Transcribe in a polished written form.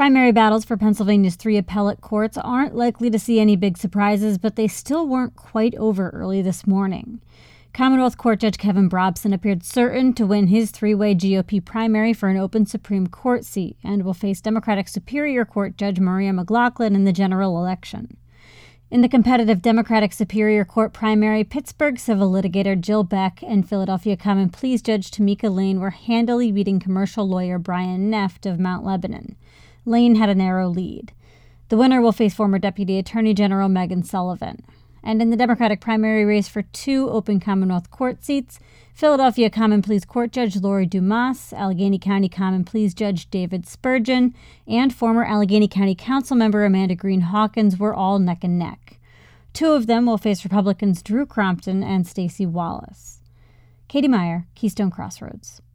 primary battles for Pennsylvania's 3 appellate courts aren't likely to see any big surprises, but they still weren't quite over early this morning. Commonwealth Court Judge Kevin Brobson appeared certain to win his 3-way GOP primary for an open Supreme Court seat and will face Democratic Superior Court Judge Maria McLaughlin in the general election. In the competitive Democratic Superior Court primary, Pittsburgh civil litigator Jill Beck and Philadelphia Common Pleas Judge Tamika Lane were handily beating commercial lawyer Brian Neft of Mount Lebanon. Lane had a narrow lead. The winner will face former Deputy Attorney General Megan Sullivan. And in the Democratic primary race for 2 open Commonwealth Court seats, Philadelphia Common Pleas Court Judge Lori Dumas, Allegheny County Common Pleas Judge David Spurgeon, and former Allegheny County Council member Amanda Green Hawkins were all neck and neck. 2 of them will face Republicans Drew Crompton and Stacey Wallace. Katie Meyer, Keystone Crossroads.